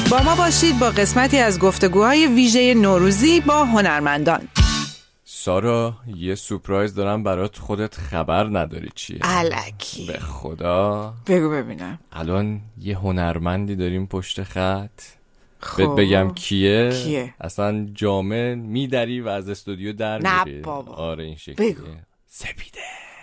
با ما باشید با قسمتی از گفتگوهای ویژه نوروزی با هنرمندان. سارا یه سورپرایز دارم برات، خودت خبر نداری چیه؟ الکی به خدا بگو ببینم. الان یه هنرمندی داریم پشت خط. خب بهت بگم کیه؟ کیه؟ اصلا جامعه میدری و از استودیو در میری. نه بابا. آره این شکلیه. بگو. سپیده.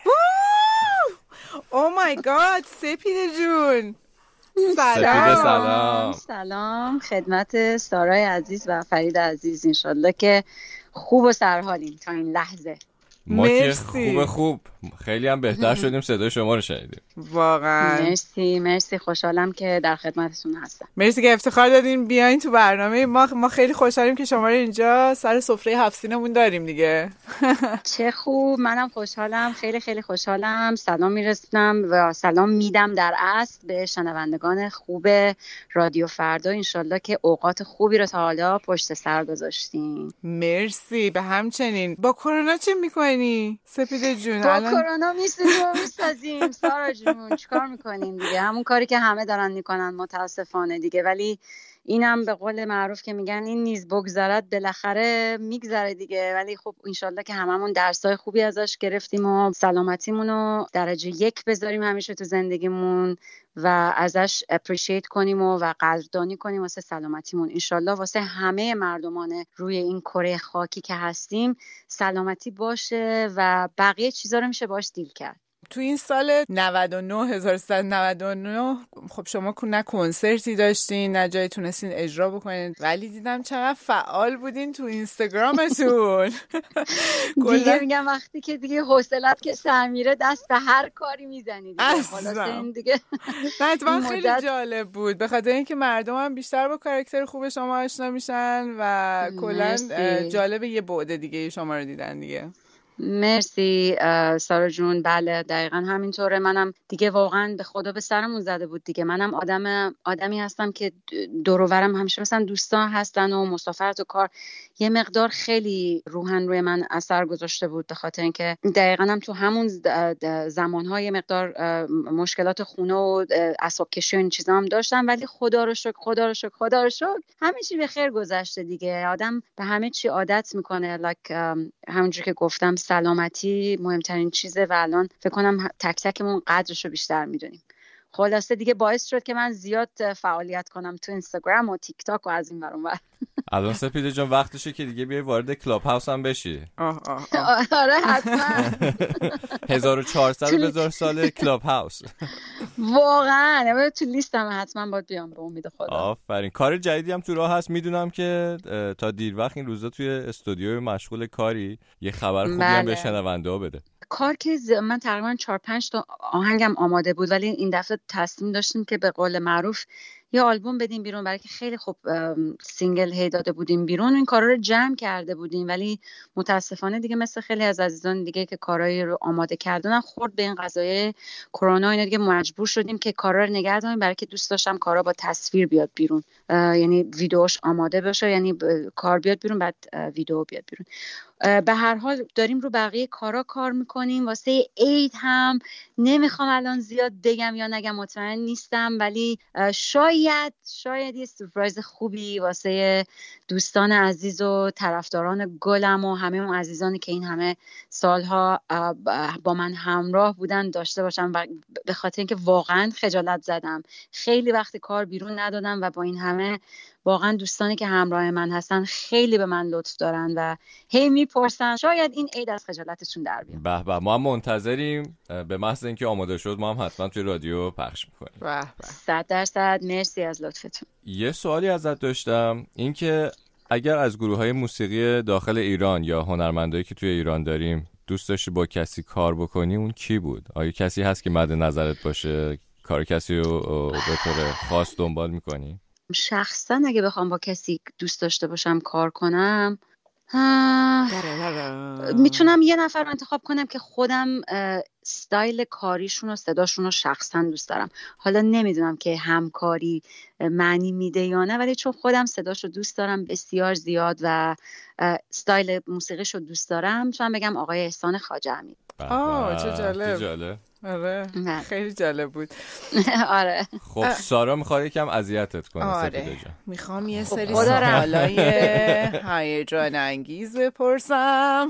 او مای گاد، سپیده جون. سپیده سلام. سلام خدمت سارای عزیز و فرید عزیز، انشالله که خوب و سرحالیم تا این لحظه. ما که مرسی. خوب خیلی هم بهتر شدیم صدای شما رو شنیدیم. واقعا مرسی خوشحالم که در خدمتتون هستم. مرسی که افتخار دادین بیاین تو برنامه ما خیلی خوشحالیم که شما رو اینجا سر سفره هفت سینمون داریم دیگه. چه خوب، منم خوشحالم، خیلی خیلی خوشحالم. سلام میرسونم و سلام میدم در اصل به شنوندگان خوب رادیو فردا، انشالله که اوقات خوبی رو تا حالا پشت سر گذاشتین. مرسی. به همچنین. با کرونا چه میکنی سپیده جون؟ با کرونا میسازیم سارا جون، چیکار میکنیم دیگه؟ همون کاری که همه دارن میکنن متاسفانه دیگه، ولی اینم به قول معروف که میگن این نیز بگذرد بالاخره میگذره دیگه. ولی خب انشالله که هممون درسای خوبی ازش گرفتیم و سلامتیمون رو درجه 1 بذاریم همیشه تو زندگیمون و ازش اپریشیت کنیم و قدردانی کنیم واسه سلامتیمون. انشالله واسه همه مردمان روی این کره خاکی که هستیم سلامتی باشه و بقیه چیزا رو میشه باش دیل کرد. تو این سال 1399 خب شما نه کنسرتی داشتین نه جایی تونستین اجرا بکنین، ولی دیدم چقدر فعال بودین تو اینستاگرامتون. دیگه میگم وقتی که دیگه حوصلت که سر میره دست به هر کاری میزنی دیگه. خلاص این دیگه حتما خیلی جالب بود به خاطر اینکه مردم هم بیشتر با کاراکتر خوب شما آشنا میشن و کلا جالب یه بعد دیگه شما رو دیدن دیگه. مرسی سارا جون. بله دقیقا همینطوره. منم دیگه واقعا به خدا به سرمون زده بود دیگه. منم آدمی هستم که دور و برم همیشه مثلا دوستان هستن و مسافرت و کار یه مقدار خیلی روحن روی من اثر گذاشته بود، به خاطر اینکه دقیقا هم تو همون زمانهای یه مقدار مشکلات خونه و اعصاب کشی و این چیزا هم داشتم، ولی خدا رو شکر همه چی به خیر گذشته دیگه. آدم به همه چی عادت میکنه. همونجوری که گفتم سلامتی مهمترین چیزه و الان فکر کنم تک تکمون قدرش رو بیشتر میدونیم. خلاصه دیگه باعث شد که من زیاد فعالیت کنم تو اینستاگرام و تیک تاک و از این ور اون ور. الان سپیده جان وقتشه که دیگه بیای وارد کلاب هاوس هم بشی. آره حتما. 1400 سال کلاب هاوس. واقعا تو لیستم حتما باید بیام به امید خدا. آفرین. کار جدیدی هم تو راه هست، میدونم که تا دیر وقت این روزا توی استودیو مشغول کاری، یه خبر خوبی هم به شنونده ها بده. کار که من تقریبا 4-5 تا آهنگم آماده بود، ولی این دفعه تصمیم داشتیم که به قول معروف یه آلبوم بدیم بیرون، برای که خیلی خوب سینگل هی داده بودیم بیرون. این کارا رو جمع کرده بودیم، ولی متاسفانه دیگه مثل خیلی از عزیزان دیگه که کارایی رو آماده کردن خورد به این قضایه کرونا، اینا دیگه مجبور شدیم که کارا رو نگه داریم، برای که دوست داشتم کارا با تصویر بیاد بیرون، یعنی ویدیوش آماده بشه، یعنی کار بیاد بیرون بعد ویدیو بیاد بیرون. به هر حال داریم رو بقیه کار میکنیم. واسه عید هم نمیخوام الان زیاد بگم یا نگم، مطمئن نیستم، ولی شاید یه سورپرایز خوبی واسه دوستان عزیز و طرفداران گلم و همه اون عزیزانی که این همه سالها با من همراه بودن داشته باشم، و به خاطر اینکه واقعا خجالت زدم خیلی وقت کار بیرون ندادم و با این همه واقعا دوستانی که همراه من هستن خیلی به من لطف دارن و هی میپرسن، شاید این عید از خجالتشون در بیاد. به به، ما هم منتظریم. به محض اینکه آماده شد ما هم حتما توی رادیو پخش میکنیم. به به. 100% مرسی از لطفتون. یه سوالی ازت داشتم، این که اگر از گروه‌های موسیقی داخل ایران یا هنرمندایی که توی ایران داریم دوست داشتی با کسی کار بکنی، اون کی بود؟ آیا کسی هست که مد نظرت باشه؟ کار کسی رو به طور خاص دنبال میکنی؟ شخصا اگه بخوام با کسی دوست داشته باشم کار کنم، میتونم یه نفر رو انتخاب کنم که خودم ستایل کاریشون و صداشون رو شخصا دوست دارم. حالا نمیدونم که همکاری معنی میده یا نه، ولی چون خودم صداشو دوست دارم بسیار زیاد و ستایل موسیقیشو دوست دارم، میتونم بگم آقای احسان خواجه امید. چه جالب. آره خیلی جالب بود. آره خب سارا میخواد یکم اذیتت کنه. آره میخوام یه سری سوالای هیجان انگیز بپرسم.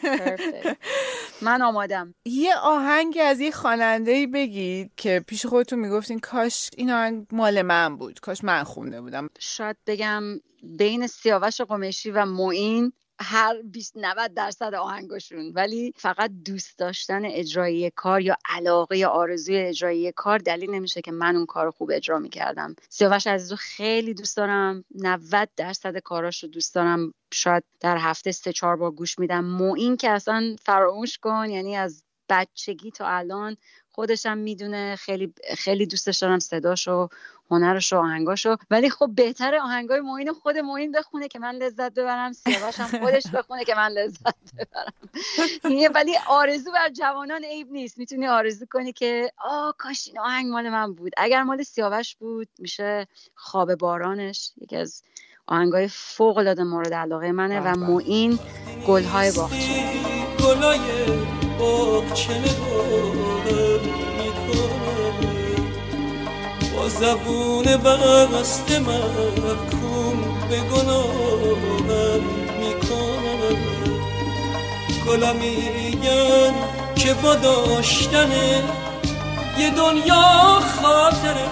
من آمادم. یه آهنگ از یه خواننده‌ای بگید که پیش خودتون میگفتین کاش این آهنگ مال من بود، کاش من خونده بودم. شاید بگم بین سیاوش قمیشی و معین هر 90% آهنگشون، ولی فقط دوست داشتن اجرایی کار یا علاقه یا آرزوی اجرایی کار دلیل نمیشه که من اون کار خوب اجرا میکردم. سیاوش عزیزو خیلی دوست دارم، 90% کاراش رو دوست دارم، شاید در هفته 3-4 بار گوش میدم. معین که اصلا فراموش کن، یعنی از بچگی تا الان خودشم میدونه خیلی خیلی دوستش دارم، صداشو، هنرش و آهنگاشو. ولی خب بهتره آهنگای معین خود معین بخونه که من لذت ببرم، سیاوشم خودش بخونه که من لذت ببرم. ولی آرزو بر جوانان عیب نیست، میتونی آرزو کنی که کاش این آهنگ مال من بود. اگر مال سیاوش بود میشه خواب بارانش، یکی از آهنگای فوق العاده مورد علاقه منه، و معین گل‌های باغچه. گل‌های باغچه با زبون بسته محکوم به گناهم میکنم. گلا میگن که با داشتن یه دنیا خاطره،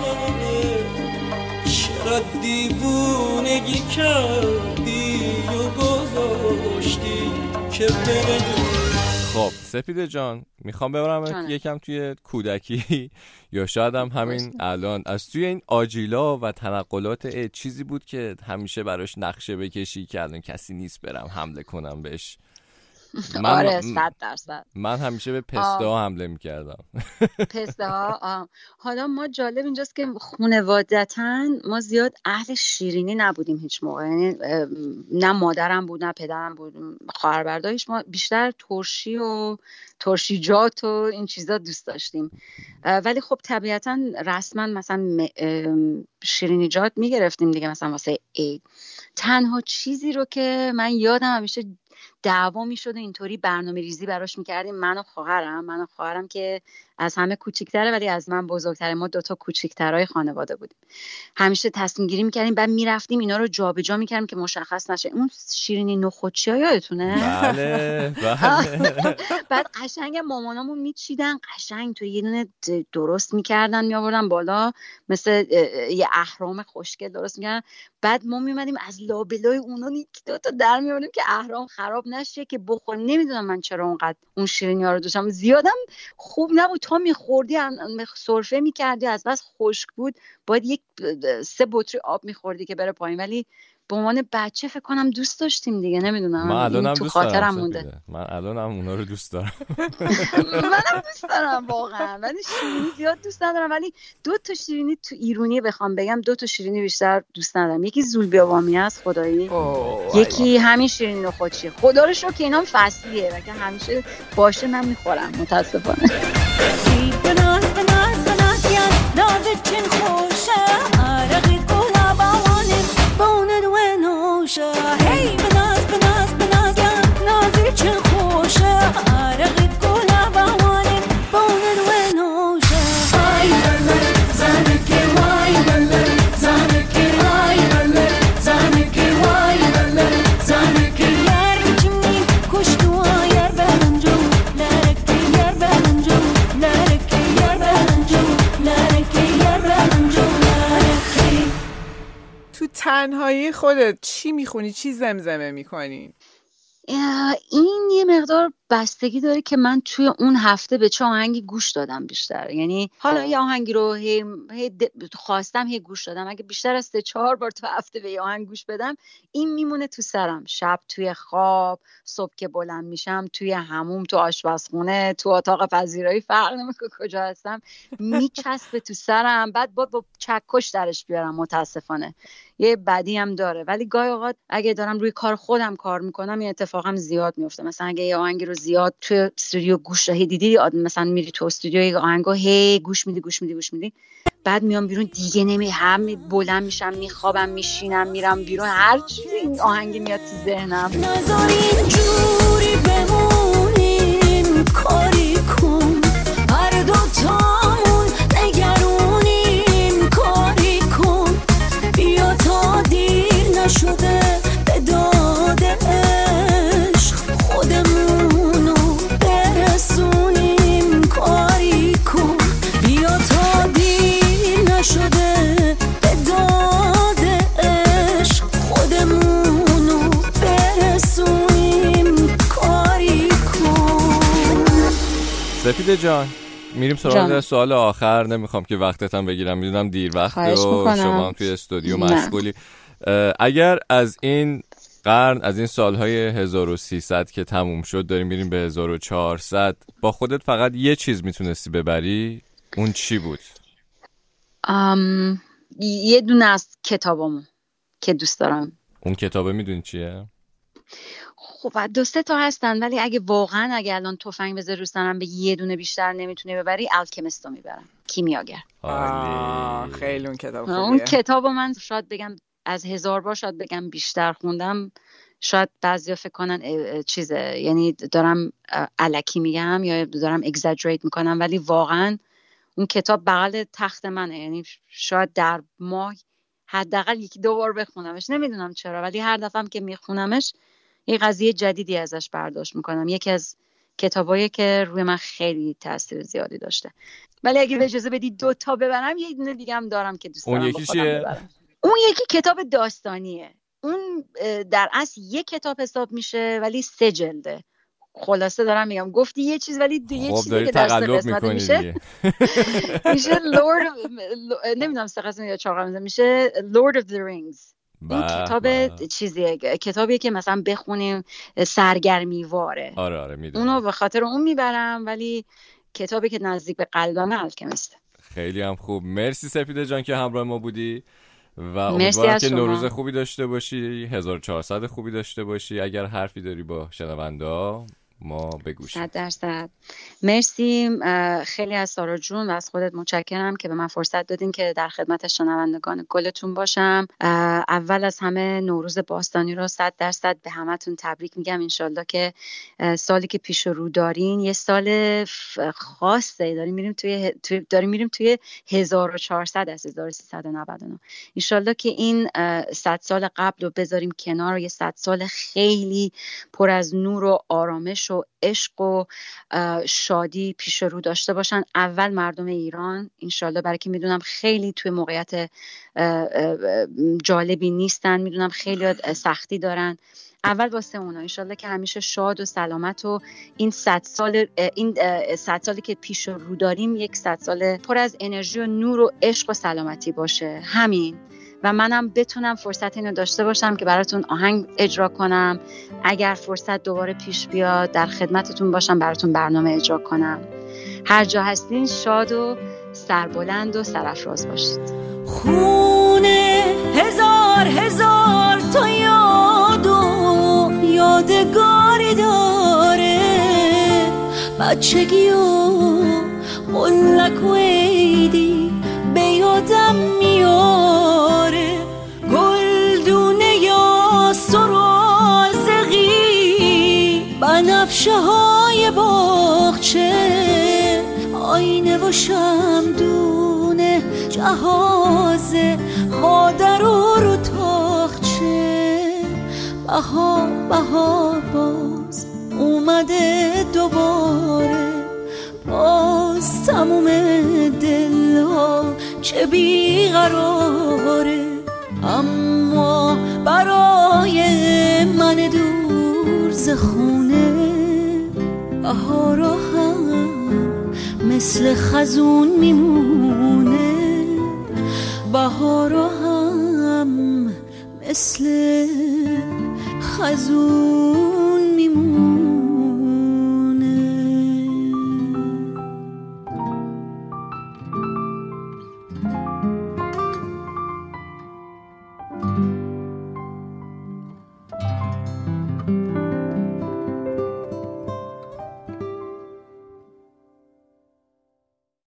چرا دیوونگی کردی و گذاشتی که بره. خب سپیده جان میخوام ببرم یکم توی کودکی یا شاید هم همین الان، از توی این آجیلا و تنقلات چیزی بود که همیشه براش نقشه بکشی که الان کسی نیست برم حمله کنم بهش؟ آره 100%. من همیشه به پسته ها حمله میکردم. پسته ها. حالا ما جالب اینجاست که خانوادتاً ما زیاد اهل شیرینی نبودیم هیچ موقع، یعنی نه مادرم بود نه پدرم بود، خواهر برادرش، ما بیشتر ترشی و ترشیجات و این چیزا دوست داشتیم. ولی خب طبیعتاً رسما مثلا شیرینیجات میگرفتیم دیگه، مثلا واسه عید. تنها چیزی رو که من یادم همیشه دعوا میشد اینطوری برنامه ریزی براش میکردیم، من و خواهرم که از همه کوچیک‌تره ولی از من بزرگتره، ما 2 تا کوچیک‌ترای خانواده بودیم، همیشه تصمیم گیری میکردیم، بعد میرفتیم اینا رو جابجا میکردیم که مشخص نشه. اون شیرینی نخودچیا یادتونه؟ بله. بعد قشنگ مامانامون میچیدن، قشنگ تو یه دونه درست میکردن میآوردن بالا، مثل یه اهرام خوشگل درست میکردن. بعد ما میومدیم از لابلای اونا 2 تا در میآوردیم که اهرام خراب نشه که بخوریم. نمیدونم من چرا اونقدر اون شیرینی‌ها رو دوستم، زیادم خوب نبود، تا میخوردی سرفه میکردی از بس خشک بود باید 3 بطری آب میخوردی که بره پایین. ولی به عنوان بچه فکر کنم دوست داشتیم دیگه، نمیدونم، من الانم تو دوست خاطرم دارم مونده. من الانم اونا رو دوست دارم. منم دوست دارم واقعا، ولی شیرینی زیاد دوست ندارم. ولی 2 تا شیرینی تو ایرانی بخوام بگم، 2 تا شیرینی بیشتر دوست ندارم. یکی زولبیابامی است خدایی، یکی همین شیرینی نخودچی. خدا رو شکر که اینام فصلیه و که همیشه باشه من میخورم متاسفانه. بناز نازت چن خوشه عرقی کولا باوانم بوند و نوشه. هی بناز نازت چن خوشه عرقی کولا باوانم بوند و نوشه. ای بلل زنکی وای بلل زنکی وای بلل زنکی وای بلل زنکی یار بچمی کشتو یار بلنجو لرکی یار بلنجو لرکی یار بلنجو لرکی یار بلنجو لرکی. تو تنهایی خودت چی میخونی، چی زمزمه میکنی؟ این یه مقدار بستگی داره که من توی اون هفته به چه آهنگی گوش دادم بیشتر. یعنی حالا یه آهنگی رو خواستم هی گوش دادم، اگه بیشتر از 3-4 بار تو هفته به یه آهنگ گوش بدم این میمونه تو سرم. شب توی خواب، صبح که بلند میشم، توی حموم، تو آشپزخونه، تو اتاق پذیرایی، فرق نمیکنه کجا هستم، میچسبه تو سرم. بعد با چکش درش بیارم. متاسفانه یه بدی هم داره، ولی گاهی اوقات اگه دارم روی کار خودم کار میکنم این اتفاقم زیاد میفته. مثلا اگه یه آهنگی رو زیاد توی استودیو گوش دیدی، مثلا میری تو استودیو یه آهنگو هی گوش میدی، بعد میام بیرون دیگه هم بلند میشم، میخوابم، میشینم، میرم بیرون، هر چیزی این آهنگ میاد تو ذهنم. نذارین جوری بمونیم کاری کن هر دو دوتامون نگرونیم کاری کن بیا تا دیر نشده به داد عشق خودمونو برسونیم کاری کن بیا تا دیر نشده به داد عشق خودمونو برسونیم کاری کن. سپیده جان میریم سراغ سوال آخر. نمیخوام که وقتتم بگیرم، میدونم دیر وقته و شما هم توی استودیو مشغولی. اگر از این قرن، از این سالهای 1300 که تموم شد داریم میریم به 1400، با خودت فقط یه چیز میتونستی ببری، اون چی بود؟ یه دونه از کتابامو که دوست دارم. اون کتابه میدونی چیه؟ خب 2-3 تا هستن، ولی اگه الان تفنگ بذاری رو سرم به یه دونه بیشتر نمیتونی ببری، الکمیستو میبرم، کیمیاگر. خیلی اون کتاب خوبیه. اون کتابو من شاید بگم از 1000 بار شاید بگم بیشتر خوندم. شاید بعضیا فکر کنن چیزه، یعنی دارم الکی میگم یا دارم اگزاجریت میکنم، ولی واقعا اون کتاب بغل تخت منه. یعنی شاید در ماه حداقل 1-2 بار بخونمش، نمیدونم چرا، ولی هر دفعه که میخونمش یه قضیه جدیدی ازش برداشت میکنم. یکی از کتابایی که روی من خیلی تاثیر زیادی داشته. ولی اگه اجازه بدی 2 تا ببرم، یه دونه دیگه هم دارم که دوست دارم. اون یکی چیه؟ اون یکی کتاب داستانیه. اون در اصل یک کتاب حساب میشه ولی 3 جلده. خلاصه دارم میگم، گفتی یه چیز ولی یه چیزی که در 3 قسمت میشه میشه لورد، نمیدونم 3 قسمت یا 4 قسمت میشه لورد اف دی رینگز. این کتاب چیزیه، کتابیه که مثلا بخونیم سرگرمی واره. آره میدونم. اونو به خاطر اون میبرم، ولی کتابی که نزدیک به قلبم الکمیسته. خیلی هم خوب. مرسی سپیده جان که همراه ما بودی و امیدوارم که نوروز خوبی داشته باشی، 1400 خوبی داشته باشی. اگر حرفی داری با شنوندا ما بگوشیم. 100%. مرسی. خیلی از سارا جون و از خودت متشکرم که به من فرصت دادین که در خدمت شنوندگان گلتون باشم. اول از همه نوروز باستانی رو 100% به همتون تبریک میگم. انشالله که سالی که پیش رو دارین یه سال خاصه. داریم میریم توی 1400 از 1399. انشالله که این 100 سال قبل رو بذاریم کنار و یه 100 سال خیلی پر از نور و آرامش و عشق و شادی پیش رو داشته باشن. اول مردم ایران انشالله، برای که میدونم خیلی توی موقعیت جالبی نیستن، میدونم خیلی سختی دارن. اول واسه اونا انشالله که همیشه شاد و سلامت و این 100 سالی که پیش رو داریم یک 100 سال پر از انرژی و نور و عشق و سلامتی باشه. همین. و منم بتونم فرصت اینو داشته باشم که براتون آهنگ اجرا کنم. اگر فرصت دوباره پیش بیاد در خدمتتون باشم، براتون برنامه اجرا کنم. هر جا هستین شاد و سربلند و سرافراز باشید. خونه هزار تا یاد و یادگاری داره، بچگی و قلک و عیدی به یادم میاره، گلدونه یا سرازقی بنفشه های باغچه، آینه و شمدونه جهاز مادر و رو تاخچه. بهار باز اومده دوباره، باز تموم دلها چه بیقراره، اما برای من دور ز خونه بهارا هم مثل خزون میمونه، بهارا هم مثل خزون